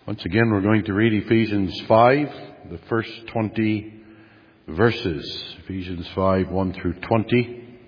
Once again, we're going to read Ephesians 5, the first 20 verses. Ephesians 5, 1 through 20.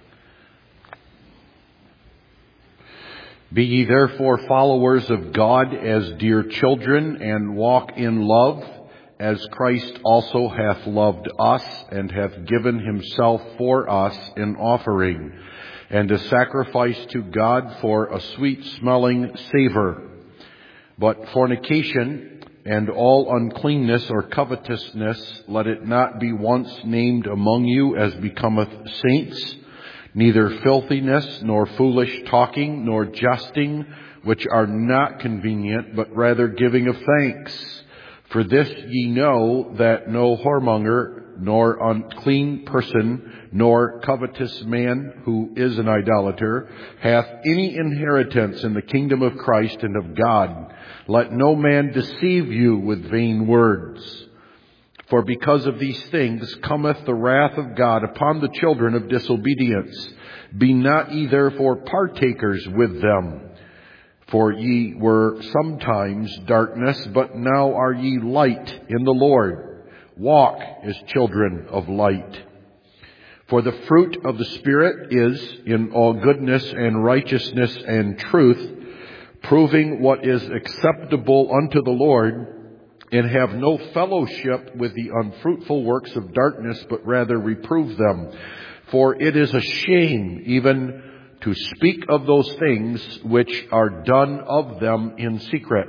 Be ye therefore followers of God as dear children, and walk in love, as Christ also hath loved us, and hath given himself for us in offering, and a sacrifice to God for a sweet-smelling savor. But fornication and all uncleanness or covetousness, let it not be once named among you as becometh saints, neither filthiness, nor foolish talking, nor jesting, which are not convenient, but rather giving of thanks. For this ye know, that no whoremonger, nor unclean person, nor covetous man who is an idolater, hath any inheritance in the kingdom of Christ and of God. Let no man deceive you with vain words. For because of these things cometh the wrath of God upon the children of disobedience. Be not ye therefore partakers with them. For ye were sometimes darkness, but now are ye light in the Lord. Walk as children of light. For the fruit of the Spirit is in all goodness and righteousness and truth, proving what is acceptable unto the Lord, and have no fellowship with the unfruitful works of darkness, but rather reprove them. For it is a shame even to speak of those things which are done of them in secret.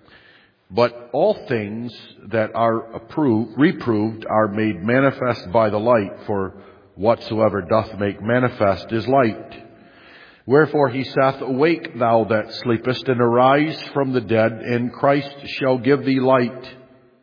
But all things that are reproved are made manifest by the light, for whatsoever doth make manifest is light. Wherefore he saith, Awake, thou that sleepest, and arise from the dead, and Christ shall give thee light.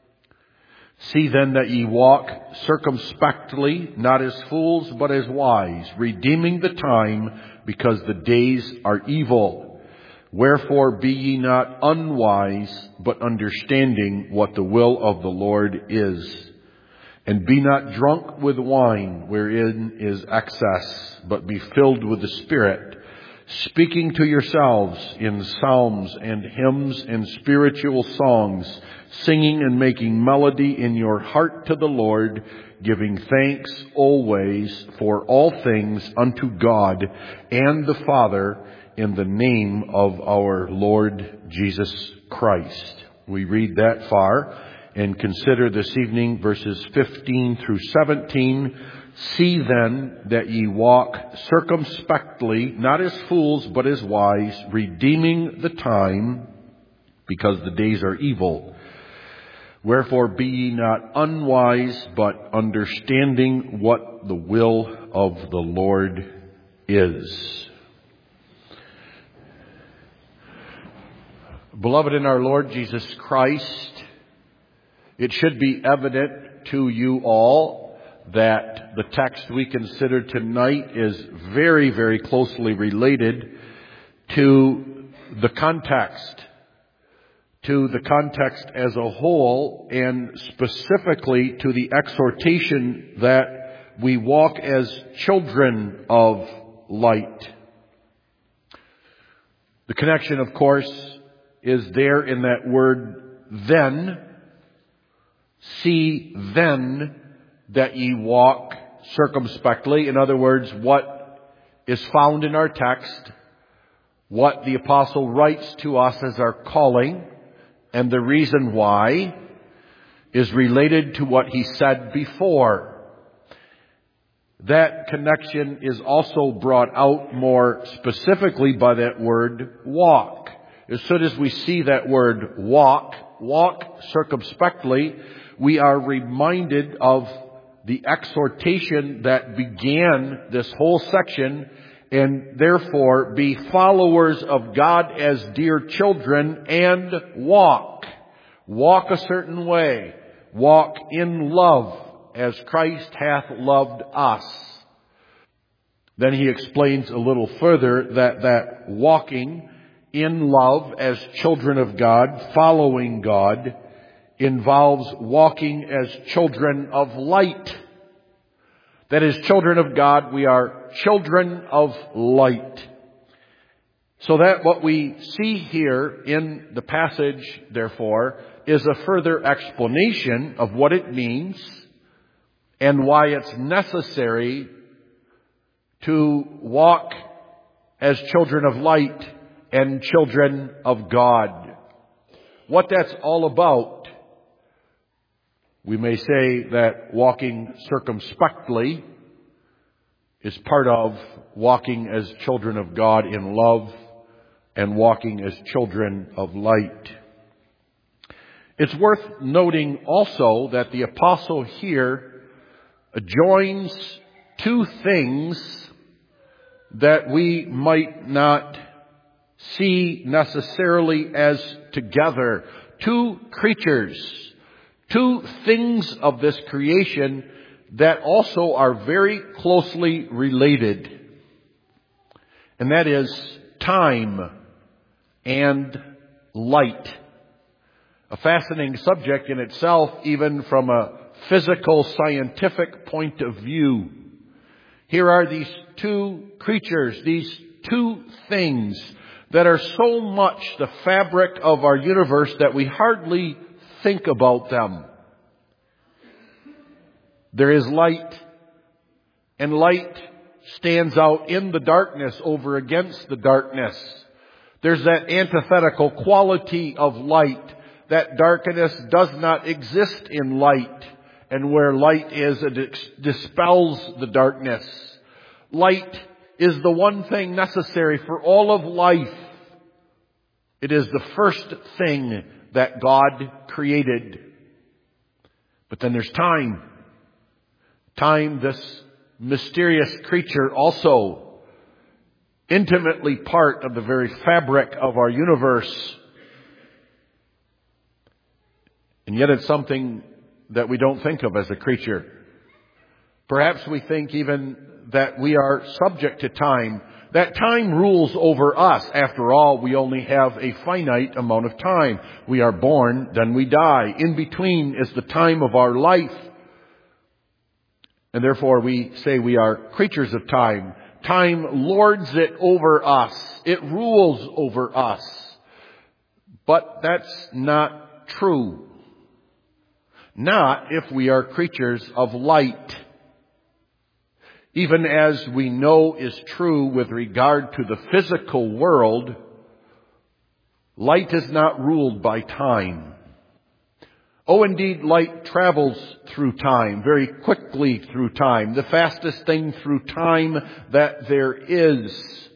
See then that ye walk circumspectly, not as fools, but as wise, redeeming the time, because the days are evil. Wherefore be ye not unwise, but understanding what the will of the Lord is. And be not drunk with wine, wherein is excess, but be filled with the Spirit, speaking to yourselves in psalms and hymns and spiritual songs, singing and making melody in your heart to the Lord, giving thanks always for all things unto God and the Father, in the name of our Lord Jesus Christ. We read that far and consider this evening verses 15 through 17. See then that ye walk circumspectly, not as fools, but as wise, redeeming the time, because the days are evil. Wherefore be ye not unwise, but understanding what the will of the Lord is. Beloved in our Lord Jesus Christ, it should be evident to you all that the text we consider tonight is very, very closely related to the context as a whole, and specifically to the exhortation that we walk as children of light. The connection, of course, is there in that word then. See then that ye walk circumspectly. In other words, what is found in our text, what the apostle writes to us as our calling, and the reason why is related to what he said before. That connection is also brought out more specifically by that word walk. As soon as we see that word walk circumspectly, we are reminded of the exhortation that began this whole section, and therefore be followers of God as dear children, and walk a certain way, walk in love as Christ hath loved us. Then he explains a little further that walking in love as children of God, following God, involves walking as children of light. That is, children of God, we are children of light. So that what we see here in the passage, therefore, is a further explanation of what it means and why it's necessary to walk as children of light and children of God. What that's all about, we may say that walking circumspectly is part of walking as children of God in love and walking as children of light. It's worth noting also that the apostle here joins two things that we might not see necessarily as together. Two creatures, two things of this creation that also are very closely related. And that is time and light. A fascinating subject in itself, even from a physical, scientific point of view. Here are these two creatures, these two things that are so much the fabric of our universe that we hardly think about them. There is light, and light stands out in the darkness over against the darkness. There's that antithetical quality of light, that darkness does not exist in light, and where light is, it dispels the darkness. Light is the one thing necessary for all of life. It is the first thing that God created. But then there's time. Time, this mysterious creature, also intimately part of the very fabric of our universe. And yet it's something that we don't think of as a creature. Perhaps we think even that we are subject to time, that time rules over us. After all, we only have a finite amount of time. We are born, then we die. In between is the time of our life. And therefore we say we are creatures of time. Time lords it over us. It rules over us. But that's not true. Not if we are creatures of light. Even as we know is true with regard to the physical world, light is not ruled by time. Oh, indeed, light travels through time, very quickly through time, the fastest thing through time that there is.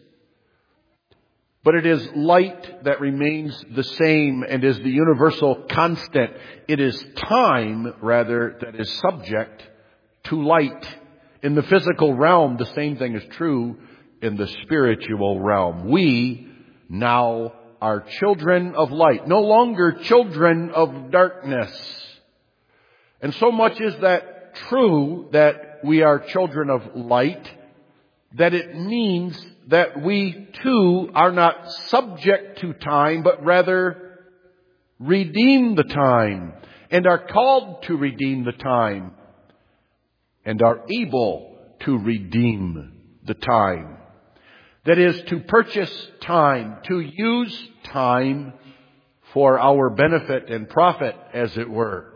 But it is light that remains the same and is the universal constant. It is time, rather, that is subject to light. In the physical realm, the same thing is true in the spiritual realm. We now are children of light, no longer children of darkness. And so much is that true that we are children of light, that it means that we too are not subject to time, but rather redeem the time, and are called to redeem the time, and are able to redeem the time. That is, to purchase time, to use time for our benefit and profit, as it were.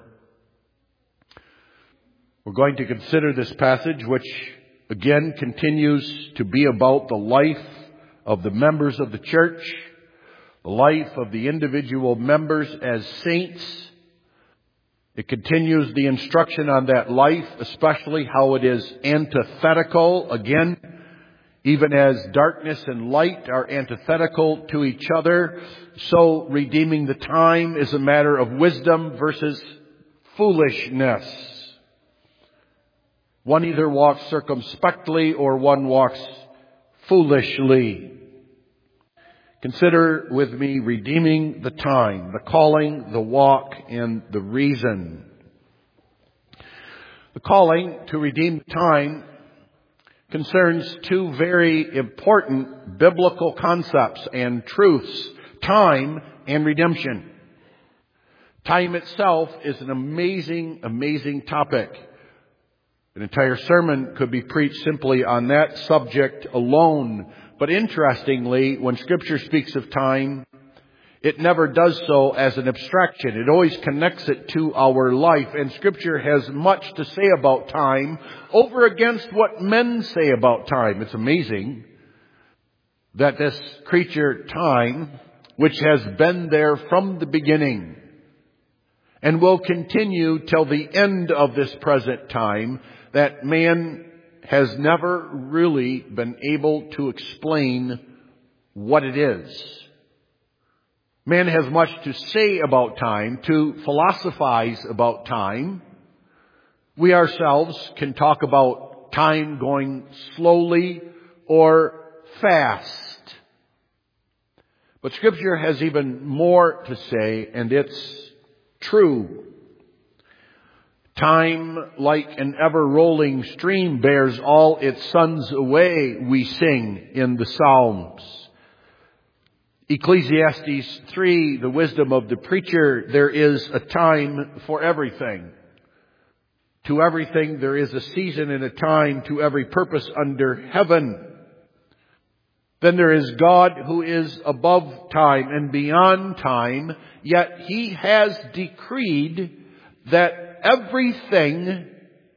We're going to consider this passage, which again continues to be about the life of the members of the church, the life of the individual members as saints. It continues the instruction on that life, especially how it is antithetical, again, even as darkness and light are antithetical to each other, so redeeming the time is a matter of wisdom versus foolishness. One either walks circumspectly or one walks foolishly. Consider with me redeeming the time, the calling, the walk, and the reason. The calling to redeem time concerns two very important biblical concepts and truths: time and redemption. Time itself is an amazing, amazing topic. An entire sermon could be preached simply on that subject alone. But interestingly, when Scripture speaks of time, it never does so as an abstraction. It always connects it to our life. And Scripture has much to say about time over against what men say about time. It's amazing that this creature, time, which has been there from the beginning and will continue till the end of this present time, that man has never really been able to explain what it is. Man has much to say about time, to philosophize about time. We ourselves can talk about time going slowly or fast. But Scripture has even more to say, and it's true. Time, like an ever-rolling stream, bears all its sons away, we sing in the Psalms. Ecclesiastes 3, the wisdom of the preacher, there is a time for everything. To everything there is a season and a time, to every purpose under heaven. Then there is God who is above time and beyond time, yet He has decreed that everything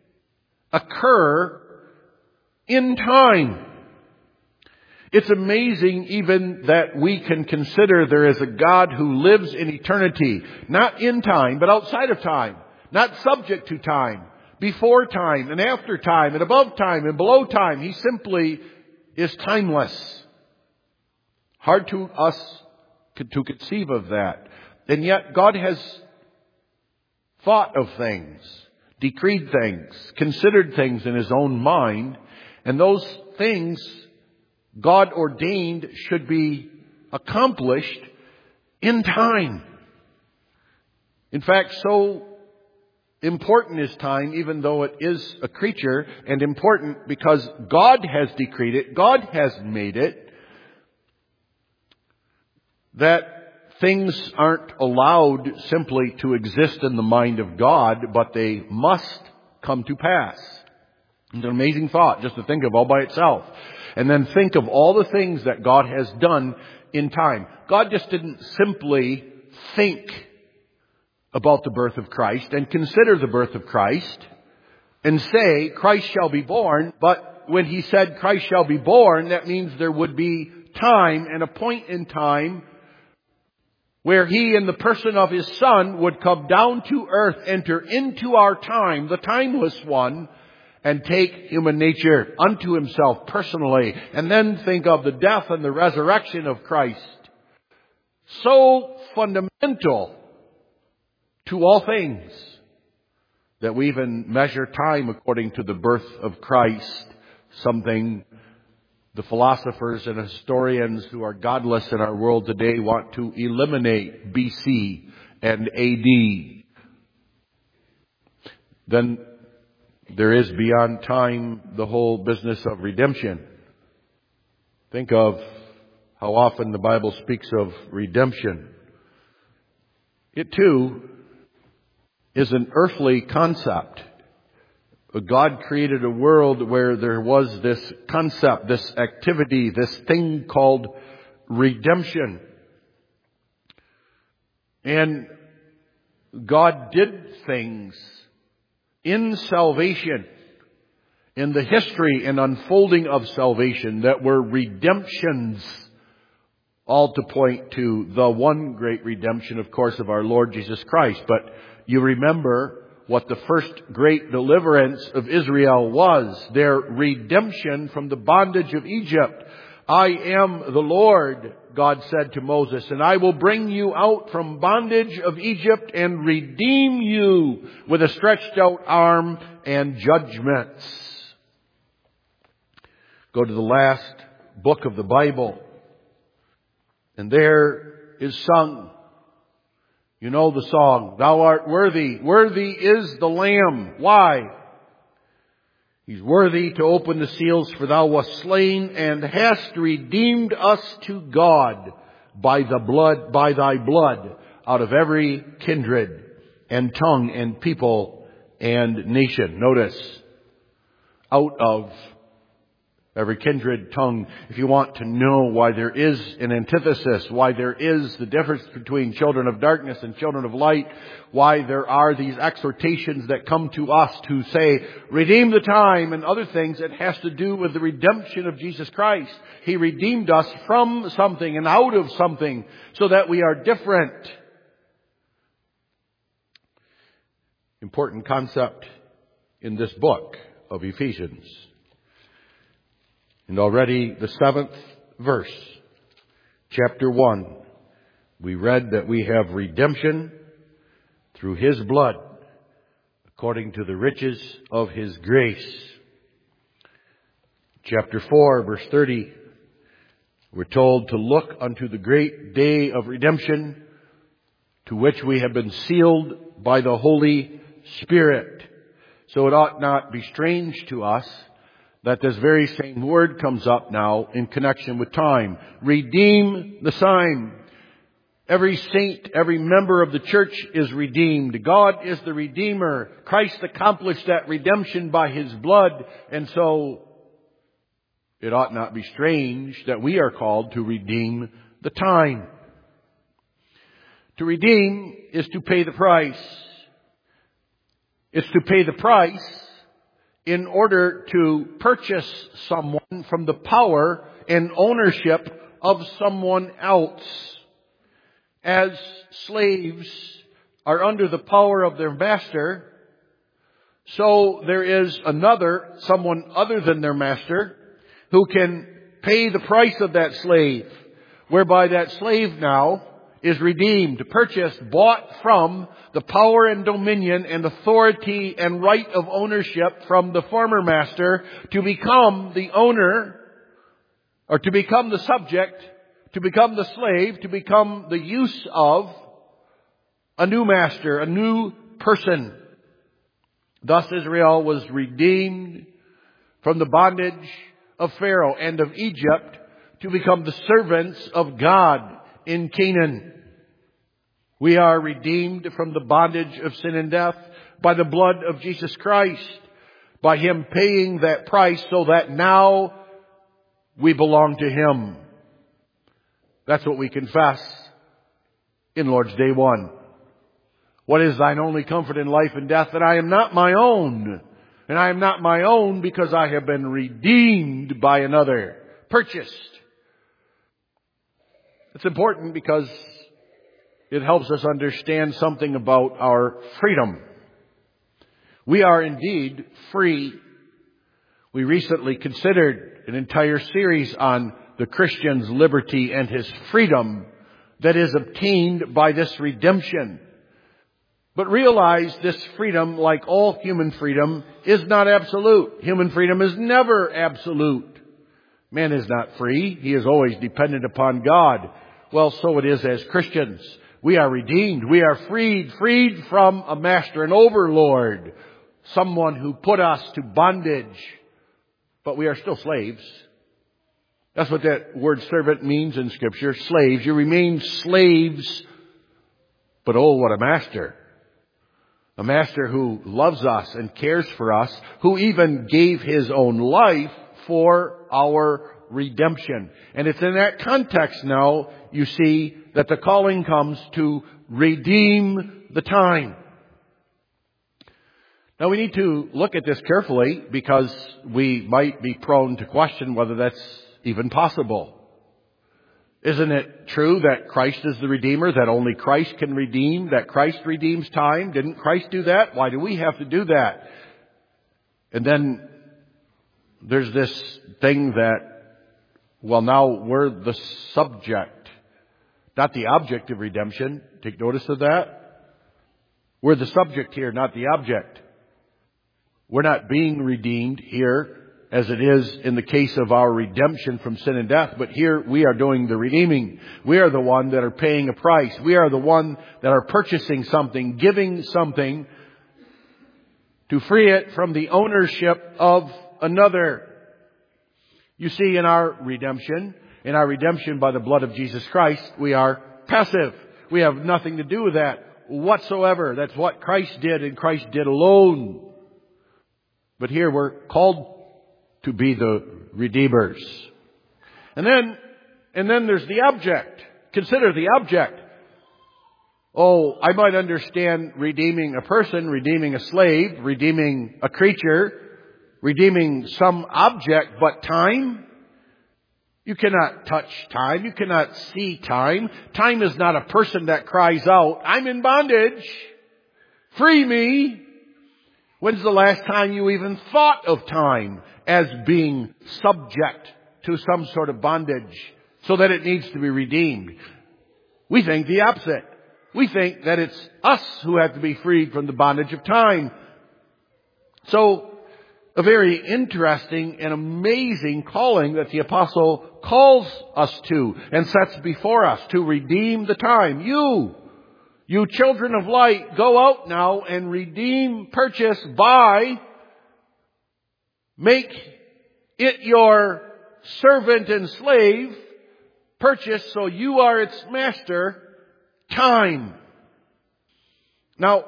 occur in time. It's amazing even that we can consider there is a God who lives in eternity, not in time, but outside of time, not subject to time, before time and after time and above time and below time. He simply is timeless. Hard to us to conceive of that. And yet God has thought of things, decreed things, considered things in His own mind, and those things God ordained should be accomplished in time. In fact, so important is time, even though it is a creature, and important because God has decreed it, God has made it, that things aren't allowed simply to exist in the mind of God, but they must come to pass. It's an amazing thought just to think of all by itself. And then think of all the things that God has done in time. God just didn't simply think about the birth of Christ and consider the birth of Christ and say, Christ shall be born. But when He said Christ shall be born, that means there would be time and a point in time where He in the person of His Son would come down to earth, enter into our time, the timeless one, and take human nature unto Himself personally, and then think of the death and the resurrection of Christ. So fundamental to all things that we even measure time according to the birth of Christ, something the philosophers and historians who are godless in our world today want to eliminate BC and AD. Then there is beyond time the whole business of redemption. Think of how often the Bible speaks of redemption. It too is an earthly concept. God created a world where there was this concept, this activity, this thing called redemption. And God did things in salvation, in the history and unfolding of salvation, that were redemptions, all to point to the one great redemption, of course, of our Lord Jesus Christ. But you remember what the first great deliverance of Israel was, their redemption from the bondage of Egypt. I am the Lord, God said to Moses, and I will bring you out from bondage of Egypt and redeem you with a stretched out arm and judgments. Go to the last book of the Bible, and there is sung. You know the song, Thou art worthy, worthy is the Lamb. Why? He's worthy to open the seals, for Thou wast slain and hast redeemed us to God by Thy blood, out of every kindred and tongue and people and nation. Notice, out of every kindred tongue. If you want to know why there is an antithesis, why there is the difference between children of darkness and children of light, why there are these exhortations that come to us to say, redeem the time and other things, it has to do with the redemption of Jesus Christ. He redeemed us from something and out of something so that we are different. Important concept in this book of Ephesians. And already the 7th verse, chapter 1, we read that we have redemption through His blood, according to the riches of His grace. Chapter 4, verse 30, we're told to look unto the great day of redemption, to which we have been sealed by the Holy Spirit. So it ought not be strange to us that this very same word comes up now in connection with time. Redeem the time. Every saint, every member of the church is redeemed. God is the Redeemer. Christ accomplished that redemption by His blood. And so it ought not be strange that we are called to redeem the time. To redeem is to pay the price. It's to pay the price in order to purchase someone from the power and ownership of someone else. As slaves are under the power of their master, so there is someone other than their master, who can pay the price of that slave, whereby that slave now is redeemed, purchased, bought from the power and dominion and authority and right of ownership from the former master to become the owner, or to become the subject, to become the slave, to become the use of a new master, a new person. Thus Israel was redeemed from the bondage of Pharaoh and of Egypt to become the servants of God in Canaan. We are redeemed from the bondage of sin and death by the blood of Jesus Christ, by Him paying that price so that now we belong to Him. That's what we confess in Lord's Day 1. What is thine only comfort in life and death? That I am not my own. And I am not my own because I have been redeemed by another, purchased. It's important because it helps us understand something about our freedom. We are indeed free. We recently considered an entire series on the Christian's liberty and his freedom that is obtained by this redemption. But realize this freedom, like all human freedom, is not absolute. Human freedom is never absolute. Man is not free. He is always dependent upon God. Well, so it is as Christians. We are redeemed. We are freed from a master, an overlord, someone who put us to bondage. But we are still slaves. That's what that word servant means in Scripture. Slaves. You remain slaves. But oh, what a master. A master who loves us and cares for us, who even gave His own life for our redemption. And it's in that context now, you see, that the calling comes to redeem the time. Now we need to look at this carefully because we might be prone to question whether that's even possible. Isn't it true that Christ is the Redeemer, that only Christ can redeem, that Christ redeems time? Didn't Christ do that? Why do we have to do that? And then there's this thing that, well, now we're the subject, not the object of redemption. Take notice of that. We're the subject here, not the object. We're not being redeemed here as it is in the case of our redemption from sin and death, but here we are doing the redeeming. We are the one that are paying a price. We are the one that are purchasing something, giving something to free it from the ownership of another. You see, in our redemption by the blood of Jesus Christ, we are passive. We have nothing to do with that whatsoever. That's what Christ did and Christ did alone. But here we're called to be the redeemers. And then there's the object. Consider the object. Oh, I might understand redeeming a person, redeeming a slave, redeeming a creature, redeeming some object, but time? You cannot touch time. You cannot see time. Time is not a person that cries out, I'm in bondage. Free me. When's the last time you even thought of time as being subject to some sort of bondage so that it needs to be redeemed? We think the opposite. We think that it's us who have to be freed from the bondage of time. So, a very interesting and amazing calling that the apostle calls us to and sets before us to redeem the time. You children of light, go out now and redeem, purchase, buy, make it your servant and slave, purchase so you are its master, time. Now,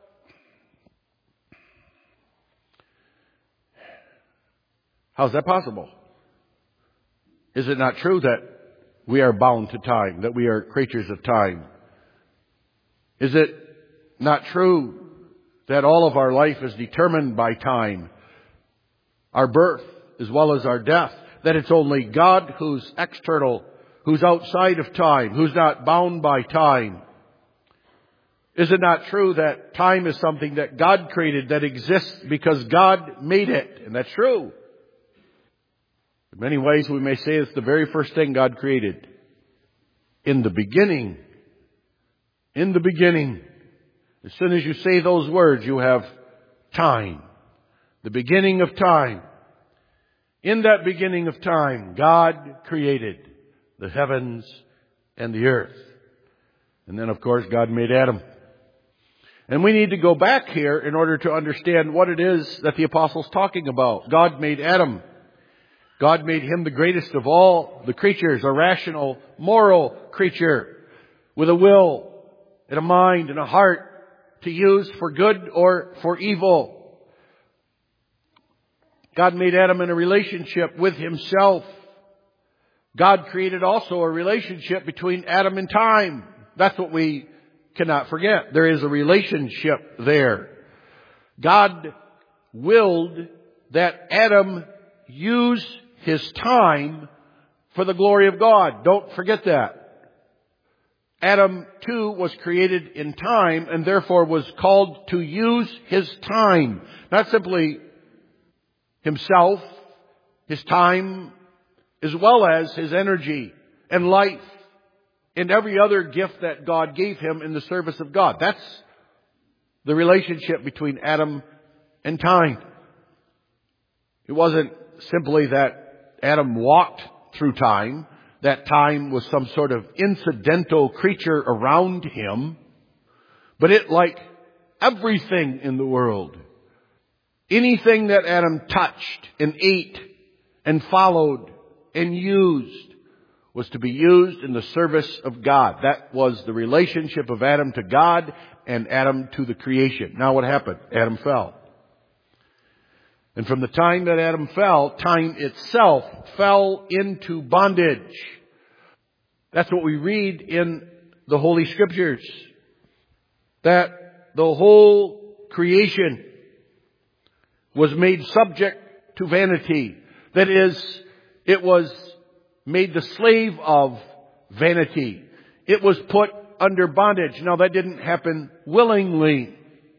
how's that possible? Is it not true that we are bound to time, that we are creatures of time? Is it not true that all of our life is determined by time? Our birth as well as our death. That it's only God who's external, who's outside of time, who's not bound by time. Is it not true that time is something that God created, that exists because God made it? And that's true. In many ways we may say it's the very first thing God created. In the beginning. In the beginning. As soon as you say those words, you have time. The beginning of time. In that beginning of time, God created the heavens and the earth. And then, of course, God made Adam. And we need to go back here in order to understand what it is that the apostle's talking about. God made Adam. God made him the greatest of all the creatures, a rational, moral creature with a will and a mind and a heart to use for good or for evil. God made Adam in a relationship with himself. God created also a relationship between Adam and time. That's what we cannot forget. There is a relationship there. God willed that Adam use his time for the glory of God. Don't forget that. Adam, too, was created in time and therefore was called to use his time. Not simply himself, his time, as well as his energy and life and every other gift that God gave him in the service of God. That's the relationship between Adam and time. It wasn't simply that Adam walked through time, that time was some sort of incidental creature around him, but it, like everything in the world, anything that Adam touched and ate and followed and used was to be used in the service of God. That was the relationship of Adam to God and Adam to the creation. Now what happened? Adam fell. And from the time that Adam fell, time itself fell into bondage. That's what we read in the Holy Scriptures. That the whole creation was made subject to vanity. That is, it was made the slave of vanity. It was put under bondage. Now that didn't happen willingly.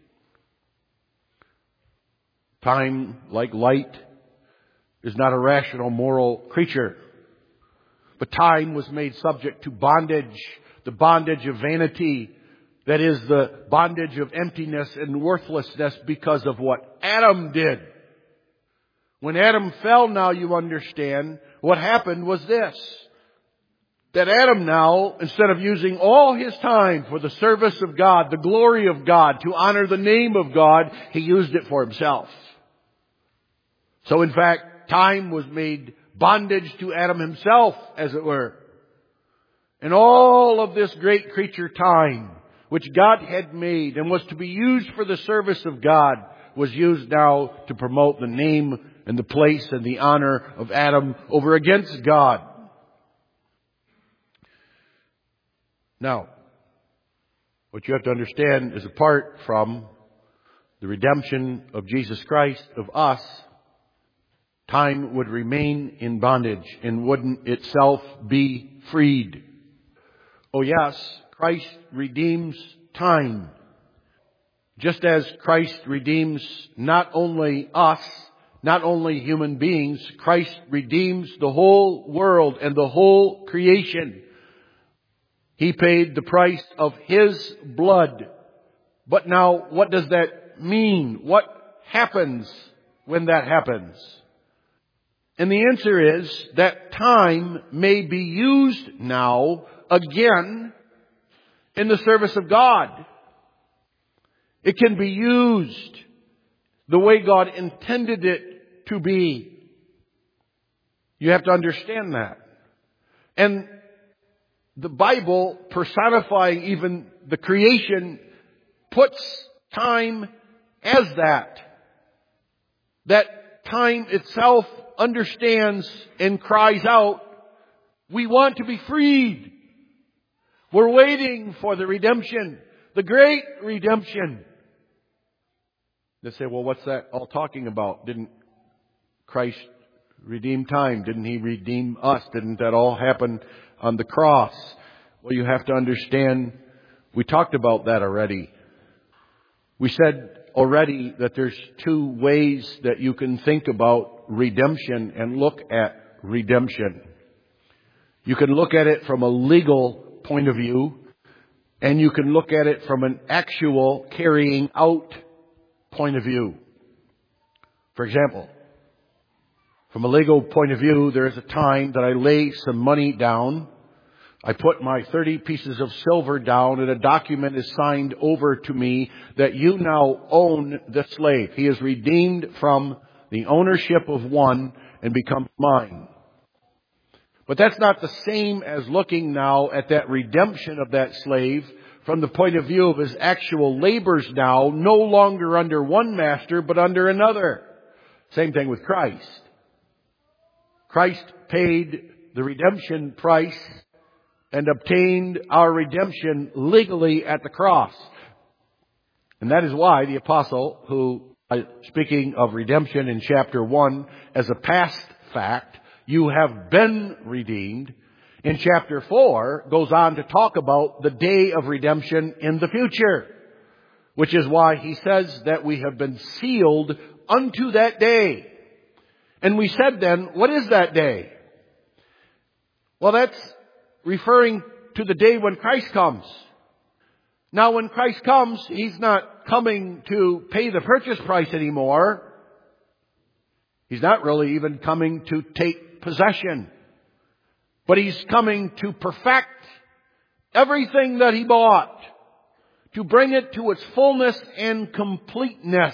Time, like light, is not a rational, moral creature. But time was made subject to bondage, the bondage of vanity. That is the bondage of emptiness and worthlessness because of what Adam did. When Adam fell, now you understand, what happened was this. That Adam now, instead of using all his time for the service of God, the glory of God, to honor the name of God, he used it for himself. So in fact, time was made bondage to Adam himself, as it were. And all of this great creature time, which God had made and was to be used for the service of God, was used now to promote the name and the place and the honor of Adam over against God. Now, what you have to understand is apart from the redemption of Jesus Christ, of us, time would remain in bondage and wouldn't itself be freed. Oh yes, Christ redeems time. Just as Christ redeems not only us, not only human beings, Christ redeems the whole world and the whole creation. He paid the price of His blood. But now, what does that mean? What happens when that happens? And the answer is that time may be used now again in the service of God. It can be used the way God intended it to be. You have to understand that. And the Bible, personifying even the creation, puts time as that. That time itself understands and cries out, we want to be freed. We're waiting for the redemption, the great redemption. They say, well, what's that all talking about? Didn't Christ redeem time? Didn't He redeem us? Didn't that all happen on the cross? Well, you have to understand, we talked about that already. We said already that there's two ways that you can think about redemption and look at redemption. You can look at it from a legal point of view, and you can look at it from an actual carrying out point of view. For example, from a legal point of view, there is a time that I lay some money down. I put my 30 pieces of silver down, and a document is signed over to me that you now own the slave. He is redeemed from the ownership of one and becomes mine. But that's not the same as looking now at that redemption of that slave from the point of view of his actual labors now, no longer under one master, but under another. Same thing with Christ. Christ paid the redemption price and obtained our redemption legally at the cross. And that is why the apostle, who, speaking of redemption in chapter 1 as a past fact, you have been redeemed, in chapter 4 goes on to talk about the day of redemption in the future, which is why he says that we have been sealed unto that day. And we said then, what is that day? Well, that's referring to the day when Christ comes. Now, when Christ comes, He's not coming to pay the purchase price anymore. He's not really even coming to take possession. But He's coming to perfect everything that He bought, to bring it to its fullness and completeness.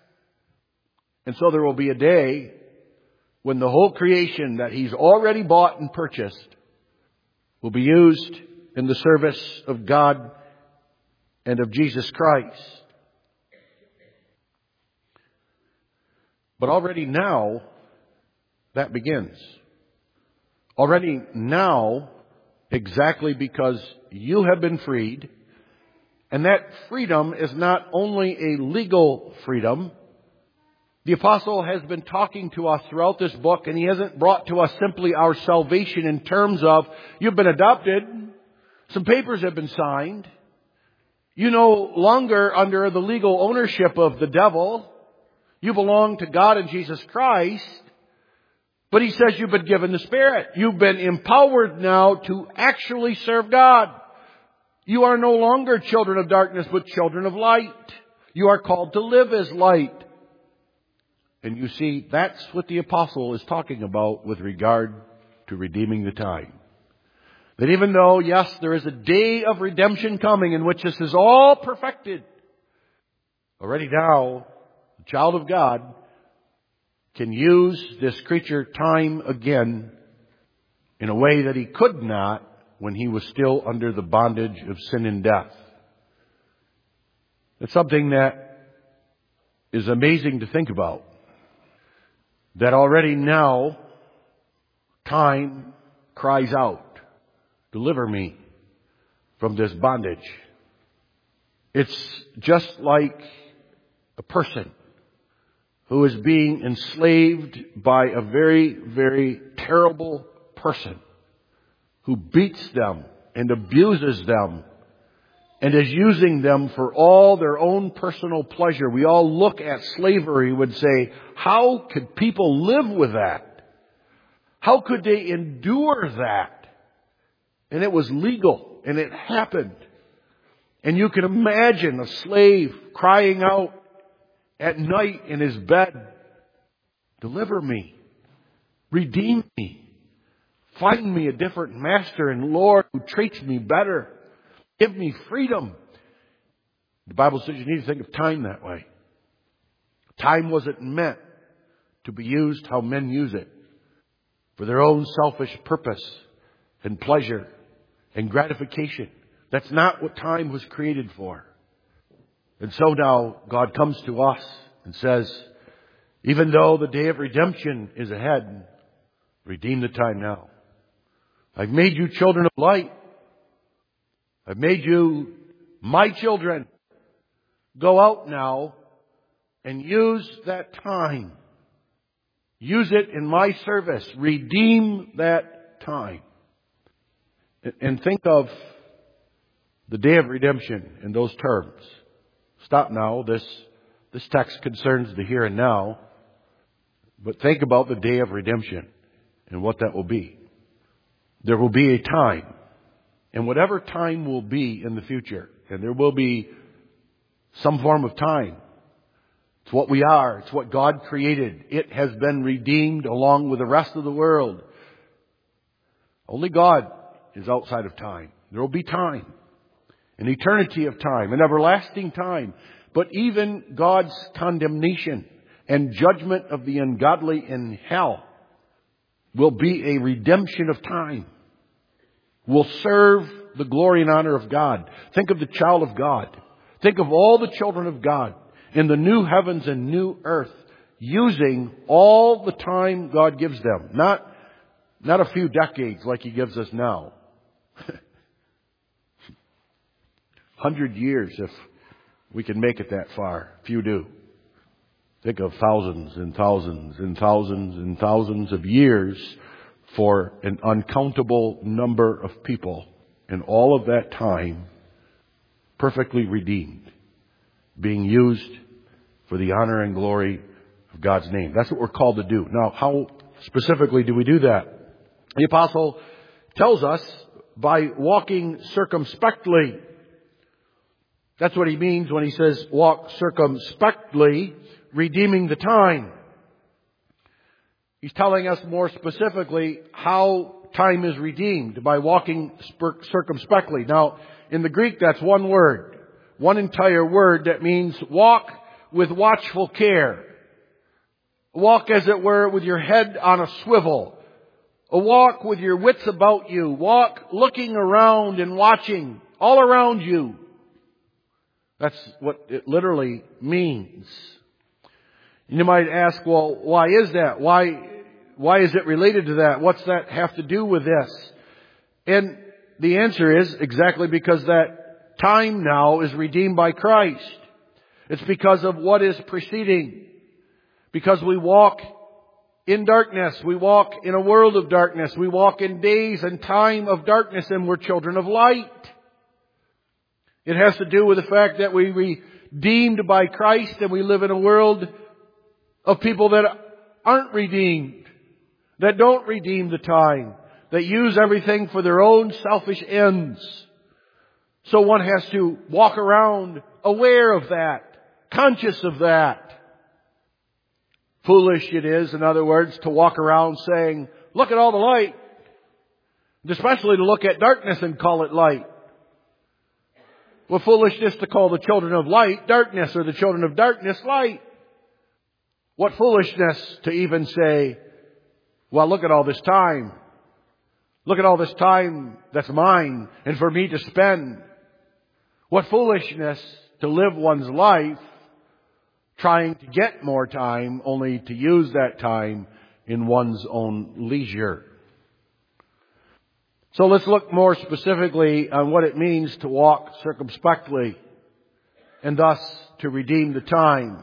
And so there will be a day when the whole creation that He's already bought and purchased will be used in the service of God and of Jesus Christ. But already now, that begins. Already now, exactly because you have been freed, and that freedom is not only a legal freedom. The apostle has been talking to us throughout this book, and he hasn't brought to us simply our salvation in terms of, you've been adopted, some papers have been signed, you're no longer under the legal ownership of the devil, you belong to God and Jesus Christ. But he says you've been given the Spirit. You've been empowered now to actually serve God. You are no longer children of darkness, but children of light. You are called to live as light. And you see, that's what the apostle is talking about with regard to redeeming the time. That even though, yes, there is a day of redemption coming in which this is all perfected, already now, the child of God can use this creature time again in a way that he could not when he was still under the bondage of sin and death. It's something that is amazing to think about. that already now time cries out, deliver me from this bondage. It's just like a person who is being enslaved by a very, very terrible person who beats them and abuses them and is using them for all their own personal pleasure. We all look at slavery and would say, how could people live with that? How could they endure that? And it was legal, and it happened. And you can imagine a slave crying out at night in his bed, deliver me, redeem me, find me a different master and Lord who treats me better. Give me freedom. The Bible says you need to think of time that way. Time wasn't meant to be used how men use it, for their own selfish purpose and pleasure and gratification. That's not what time was created for. And so now God comes to us and says, even though the day of redemption is ahead, redeem the time now. I've made you children of light. I've made you my children. Go out now and use that time. Use it in my service. Redeem that time. And think of the day of redemption in those terms. Stop now. This text concerns the here and now. But think about the day of redemption and what that will be. There will be a time. And whatever time will be in the future, and there will be some form of time. It's what we are. It's what God created. It has been redeemed along with the rest of the world. Only God is outside of time. There will be time. An eternity of time. An everlasting time. But even God's condemnation and judgment of the ungodly in hell will be a redemption of time. Will serve the glory and honor of God. Think of the child of God. Think of all the children of God in the new heavens and new earth using all the time God gives them. Not a few decades like He gives us now. 100 years if we can make it that far. Few do. Think of thousands and thousands and thousands and thousands of years for an uncountable number of people. And all of that time perfectly redeemed. Being used for the honor and glory of God's name. That's what we're called to do. Now, how specifically do we do that? The apostle tells us by walking circumspectly. That's what he means when he says walk circumspectly, redeeming the time. He's telling us more specifically how time is redeemed by walking circumspectly. Now, in the Greek, that's one word. One entire word that means walk with watchful care. Walk, as it were, with your head on a swivel. A walk with your wits about you. Walk looking around and watching all around you. That's what it literally means. And you might ask, well, why is that? Why is it related to that? What's that have to do with this? And the answer is exactly because that time now is redeemed by Christ. It's because of what is preceding. Because we walk in darkness. We walk in a world of darkness. We walk in days and time of darkness, and we're children of light. It has to do with the fact that we redeemed by Christ, and we live in a world of people that aren't redeemed, that don't redeem the time, that use everything for their own selfish ends. So one has to walk around aware of that, conscious of that. Foolish it is, in other words, to walk around saying, look at all the light. Especially to look at darkness and call it light. What foolishness to call the children of light darkness, or the children of darkness light. What foolishness to even say, well, look at all this time. Look at all this time that's mine and for me to spend. What foolishness to live one's life trying to get more time only to use that time in one's own leisure. So let's look more specifically on what it means to walk circumspectly and thus to redeem the time.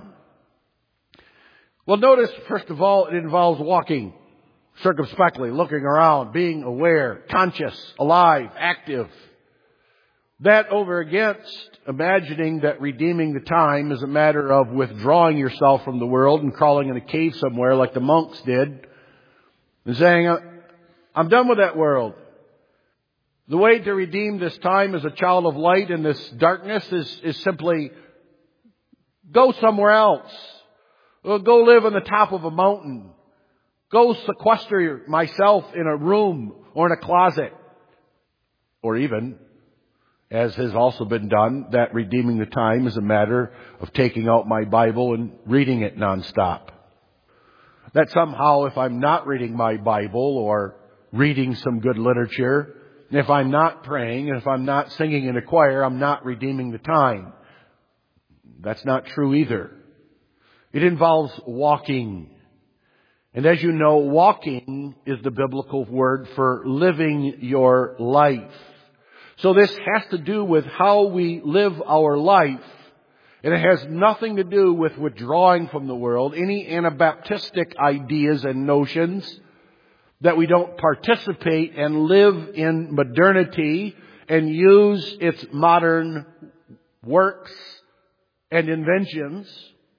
Well, notice, first of all, it involves walking circumspectly, looking around, being aware, conscious, alive, active. That over against imagining that redeeming the time is a matter of withdrawing yourself from the world and crawling in a cave somewhere like the monks did and saying, I'm done with that world. The way to redeem this time as a child of light in this darkness is simply go somewhere else. Go live on the top of a mountain. Go sequester myself in a room or in a closet. Or even, as has also been done, that redeeming the time is a matter of taking out my Bible and reading it nonstop. That somehow, if I'm not reading my Bible or reading some good literature, if I'm not praying, and if I'm not singing in a choir, I'm not redeeming the time. That's not true either. It involves walking. And as you know, walking is the biblical word for living your life. So this has to do with how we live our life. And it has nothing to do with withdrawing from the world, any Anabaptistic ideas and notions that we don't participate and live in modernity and use its modern works and inventions.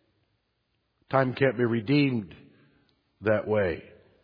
Time can't be redeemed that way.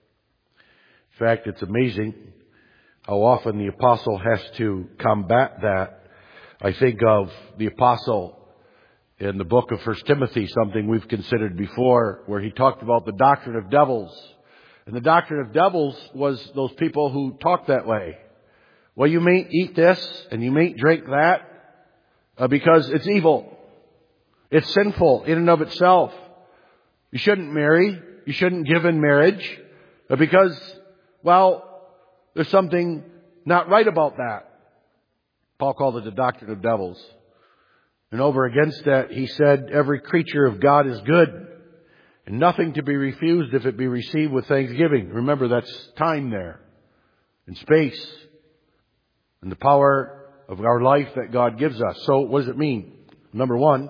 In fact, it's amazing how often the apostle has to combat that. I think of the apostle in the book of 1 Timothy, something we've considered before, where he talked about the doctrine of devils. And the doctrine of devils was those people who talk that way. Well, you may eat this and you may drink that because it's evil. It's sinful in and of itself. You shouldn't marry. You shouldn't give in marriage because, well, there's something not right about that. Paul called it the doctrine of devils. And over against that, he said, every creature of God is good and nothing to be refused if it be received with thanksgiving. Remember, that's time there and space and the power of our life that God gives us. So what does it mean? Number one,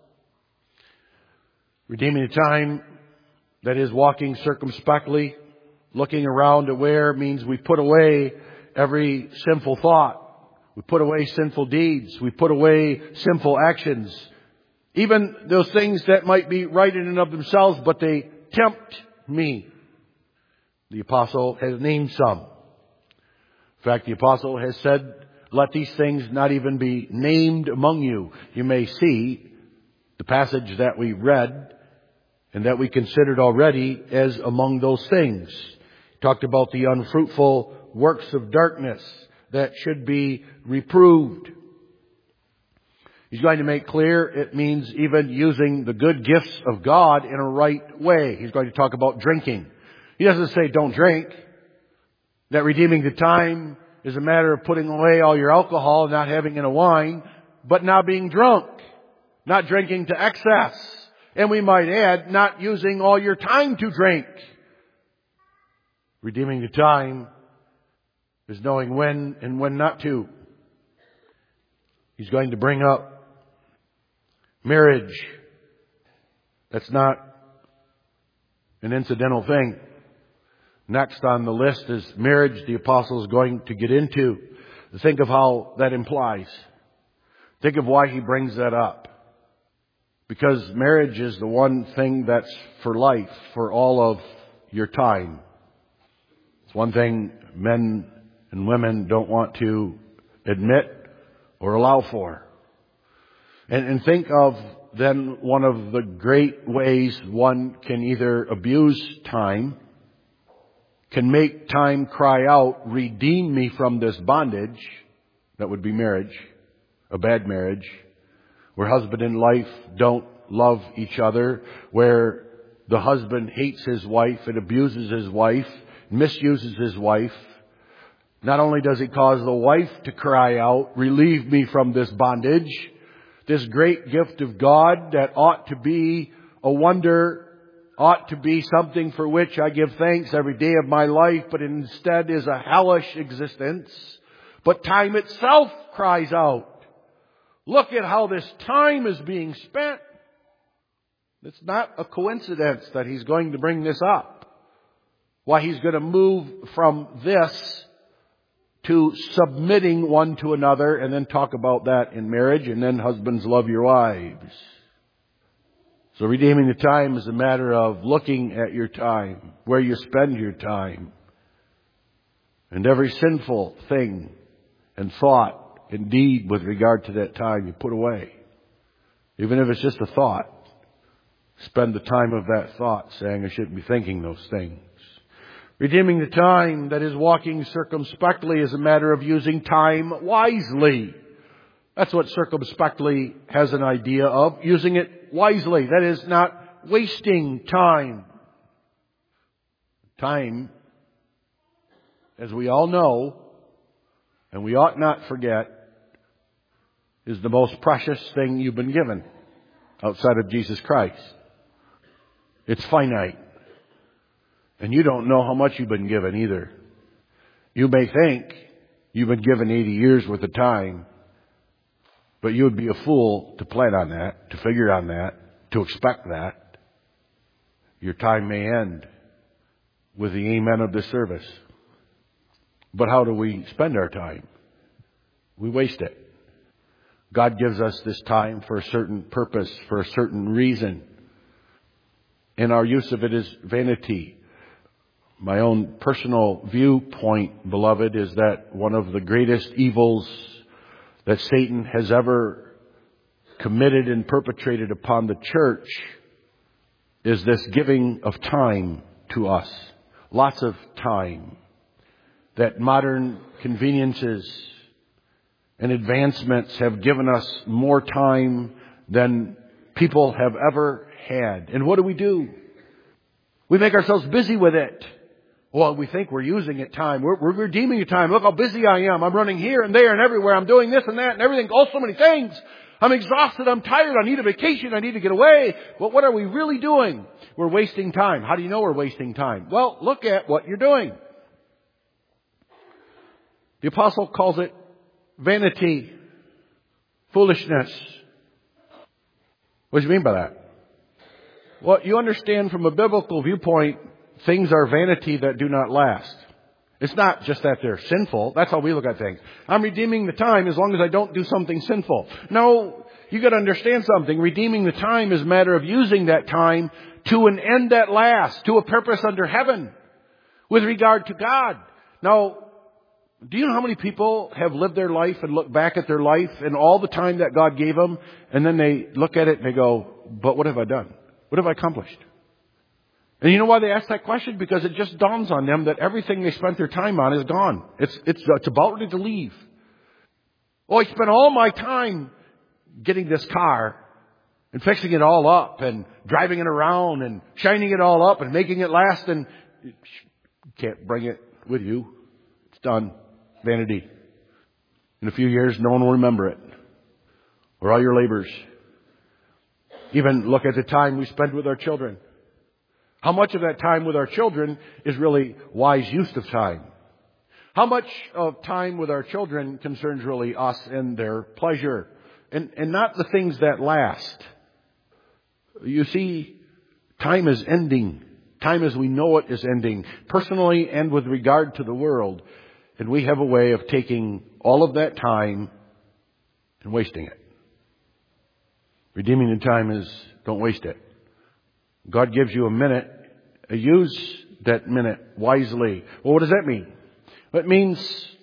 redeeming the time, that is walking circumspectly, looking around aware, means we put away every sinful thought. We put away sinful deeds. We put away sinful actions. Even those things that might be right in and of themselves, but they tempt me. The apostle has named some. In fact, the apostle has said, let these things not even be named among you. You may see the passage that we read and that we considered already as among those things. He talked about the unfruitful works of darkness that should be reproved. He's going to make clear it means even using the good gifts of God in a right way. He's going to talk about drinking. He doesn't say don't drink. That redeeming the time is a matter of putting away all your alcohol, not having any wine, but not being drunk, not drinking to excess. And we might add, not using all your time to drink. Redeeming the time is knowing when and when not to. He's going to bring up marriage. That's not an incidental thing. Next on the list is marriage. The apostle is going to get into. Think of how that implies. Think of why he brings that up. Because marriage is the one thing that's for life, for all of your time. It's one thing men and women don't want to admit or allow for. And think of then one of the great ways one can either abuse time, can make time cry out, redeem me from this bondage. That would be marriage, a bad marriage, where husband and wife don't love each other, where the husband hates his wife and abuses his wife, misuses his wife. Not only does he cause the wife to cry out, relieve me from this bondage, this great gift of God that ought to be a wonder ought to be something for which I give thanks every day of my life, but instead is a hellish existence. But time itself cries out, look at how this time is being spent. It's not a coincidence that he's going to bring this up. Why he's going to move from this to submitting one to another, and then talk about that in marriage, and then husbands, love your wives. So redeeming the time is a matter of looking at your time, where you spend your time, and every sinful thing and thought and deed with regard to that time you put away. Even if it's just a thought, spend the time of that thought saying, I shouldn't be thinking those things. Redeeming the time, that is walking circumspectly, is a matter of using time wisely. That's what circumspectly has an idea of, using it wisely. That is, not wasting time. Time, as we all know, and we ought not forget, is the most precious thing you've been given outside of Jesus Christ. It's finite. And you don't know how much you've been given either. You may think you've been given 80 years worth of time, but you would be a fool to plan on that, to figure on that, to expect that. Your time may end with the amen of this service. But how do we spend our time? We waste it. God gives us this time for a certain purpose, for a certain reason. And our use of it is vanity. My own personal viewpoint, beloved, is that one of the greatest evils that Satan has ever committed and perpetrated upon the church is this giving of time to us. Lots of time. That modern conveniences and advancements have given us more time than people have ever had. And what do? We make ourselves busy with it. Well, we think we're using it time. We're redeeming the time. Look how busy I am. I'm running here and there and everywhere. I'm doing this and that and everything. Oh, so many things. I'm exhausted. I'm tired. I need a vacation. I need to get away. But what are we really doing? We're wasting time. How do you know we're wasting time? Well, look at what you're doing. The apostle calls it vanity, foolishness. What do you mean by that? Well, you understand from a biblical viewpoint, things are vanity that do not last. It's not just that they're sinful. That's how we look at things. I'm redeeming the time as long as I don't do something sinful. No, you got to understand something. Redeeming the time is a matter of using that time to an end that lasts, to a purpose under heaven with regard to God. Now, do you know how many people have lived their life and look back at their life and all the time that God gave them, and then they look at it and they go, but what have I done? What have I accomplished? And you know why they ask that question? Because it just dawns on them that everything they spent their time on is gone. It's about ready to leave. Oh, I spent all my time getting this car and fixing it all up and driving it around and shining it all up and making it last, and you can't bring it with you. It's done. Vanity. In a few years, no one will remember it. Or all your labors. Even look at the time we spend with our children. How much of that time with our children is really wise use of time? How much of time with our children concerns really us and their pleasure? And not the things that last. You see, time is ending. Time as we know it is ending. Personally and with regard to the world. And we have a way of taking all of that time and wasting it. Redeeming the time is, don't waste it. God gives you a minute. Use that minute wisely. Well, what does that mean? It means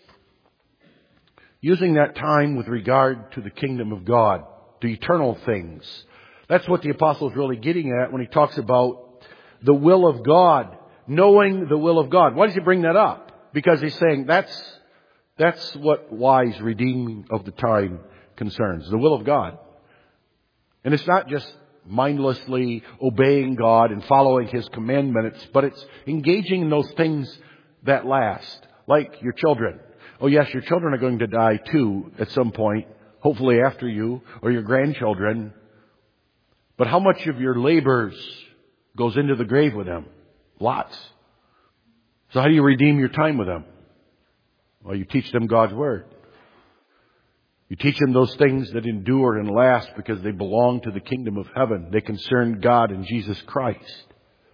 using that time with regard to the kingdom of God, to eternal things. That's what the apostle is really getting at when he talks about the will of God, knowing the will of God. Why does he bring that up? Because he's saying that's what wise redeeming of the time concerns, the will of God. And it's not just mindlessly obeying God and following His commandments, but it's engaging in those things that last, like your children. Oh yes, your children are going to die too at some point, hopefully after you, or your grandchildren. But how much of your labors goes into the grave with them? Lots. So how do you redeem your time with them? Well, you teach them God's Word. You teach them those things that endure and last because they belong to the kingdom of heaven. They concern God and Jesus Christ.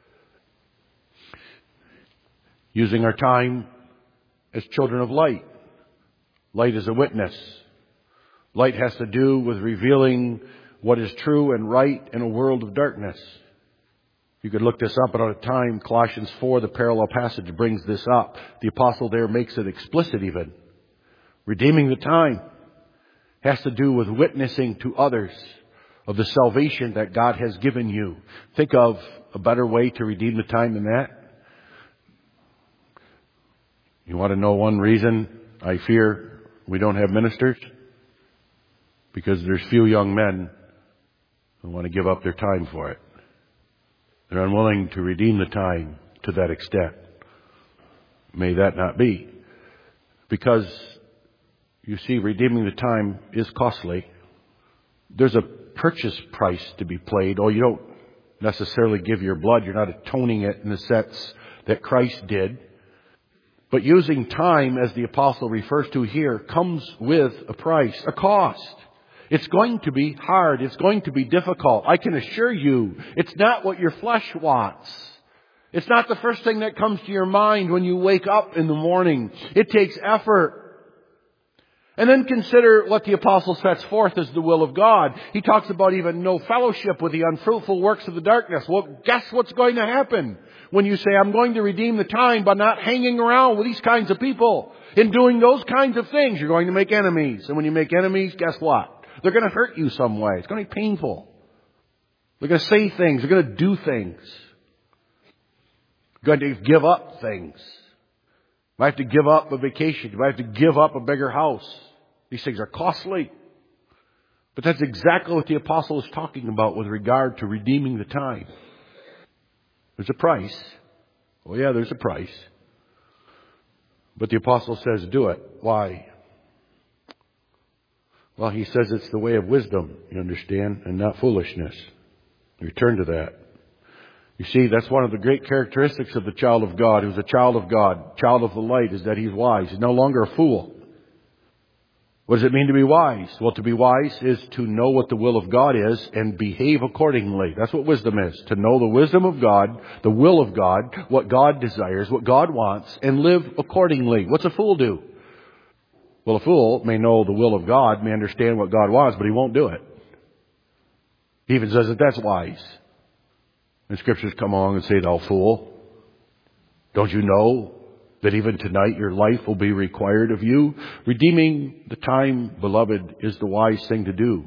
Using our time as children of light. Light is a witness. Light has to do with revealing what is true and right in a world of darkness. You could look this up at a time. Colossians 4, the parallel passage, brings this up. The apostle there makes it explicit even. Redeeming the time has to do with witnessing to others of the salvation that God has given you. Think of a better way to redeem the time than that. You want to know one reason I fear we don't have ministers? Because there's few young men who want to give up their time for it. They're unwilling to redeem the time to that extent. May that not be. Because, you see, redeeming the time is costly. There's a purchase price to be paid. Oh, you don't necessarily give your blood. You're not atoning it in the sense that Christ did. But using time, as the apostle refers to here, comes with a price, a cost. It's going to be hard. It's going to be difficult. I can assure you, it's not what your flesh wants. It's not the first thing that comes to your mind when you wake up in the morning. It takes effort. And then consider what the apostle sets forth as the will of God. He talks about even no fellowship with the unfruitful works of the darkness. Well, guess what's going to happen when you say, I'm going to redeem the time by not hanging around with these kinds of people and doing those kinds of things? You're going to make enemies. And when you make enemies, guess what? They're going to hurt you some way. It's going to be painful. They're going to say things. They're going to do things. You're going to give up things. You might have to give up a vacation. You might have to give up a bigger house. These things are costly. But that's exactly what the apostle is talking about with regard to redeeming the time. There's a price. Oh yeah, there's a price. But the apostle says do it. Why? Well, he says it's the way of wisdom, you understand, and not foolishness. Return to that. You see, that's one of the great characteristics of the child of God, who's a child of God, child of the light, is that he's wise. He's no longer a fool. What does it mean to be wise? Well, to be wise is to know what the will of God is and behave accordingly. That's what wisdom is. To know the wisdom of God, the will of God, what God desires, what God wants, and live accordingly. What's a fool do? Well, a fool may know the will of God, may understand what God wants, but he won't do it. He even says that that's wise. And scriptures come along and say, thou fool, don't you know that even tonight your life will be required of you? Redeeming the time, beloved, is the wise thing to do.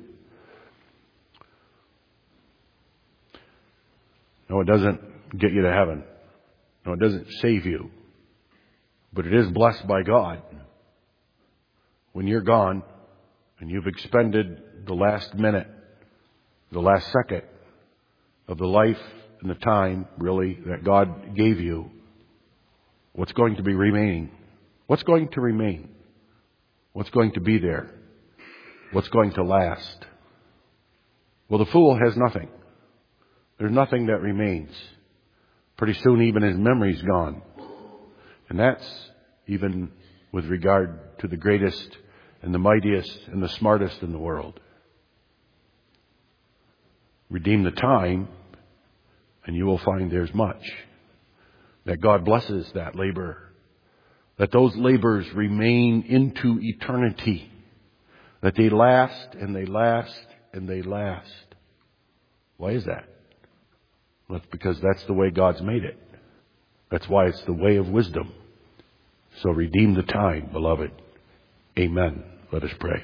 No, it doesn't get you to heaven. No, it doesn't save you. But it is blessed by God. When you're gone and you've expended the last minute, the last second of the life and the time, really, that God gave you, what's going to be remaining? What's going to remain? What's going to be there? What's going to last? Well, the fool has nothing. There's nothing that remains. Pretty soon even his memory's gone. And that's even with regard to the greatest and the mightiest and the smartest in the world. Redeem the time, and you will find there's much. That God blesses that labor. That those labors remain into eternity. That they last and they last and they last. Why is that? Well, it's because that's the way God's made it. That's why it's the way of wisdom. So redeem the time, beloved. Amen. Let us pray.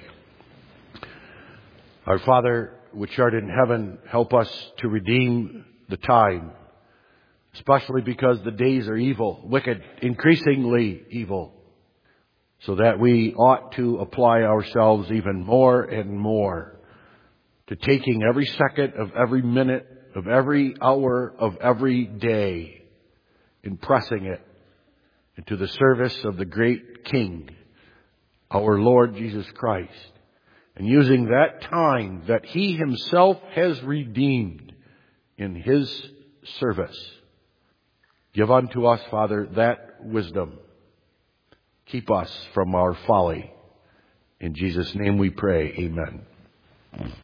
Our Father, which art in heaven, help us to redeem the time, especially because the days are evil, wicked, increasingly evil, so that we ought to apply ourselves even more and more to taking every second of every minute of every hour of every day and pressing it into the service of the great King, our Lord Jesus Christ, and using that time that He Himself has redeemed in His service. Give unto us, Father, that wisdom. Keep us from our folly. In Jesus' name we pray. Amen.